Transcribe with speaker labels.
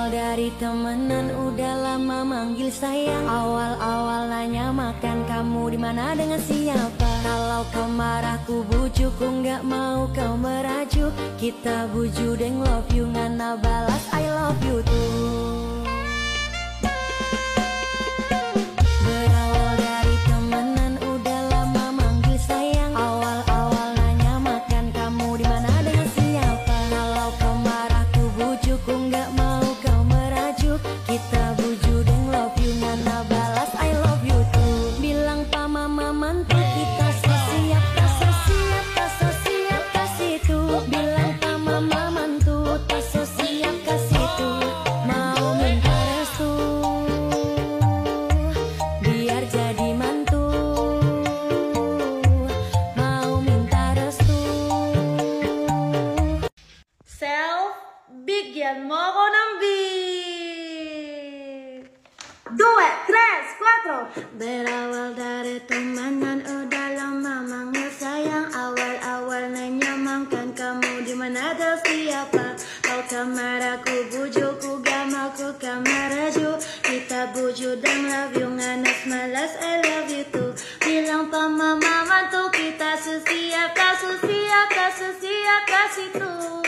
Speaker 1: Berawal dari temenan udah lama manggil sayang. Awal-awal nanya makan kamu di mana dengan siapa. Kalau kau marah ku bujuk, ku nggak mau kau merajuk. Kita buju deng love you, ngana balas I love you too.
Speaker 2: Bigyan mo ako ng beat. 2, 3, 4.
Speaker 1: Berawal dari temenan udah lama manggil sayang. Awal-awal nanyamakan kamu di mana atau siapa. Kau kamar aku bujuk, ku gak mau ku kamar raju. Kita bujuk dan love you, nganas malas I love you too. Bilang pa mama mantu kita sesiap, kau sesiap, kau sesiap, kasih tuh.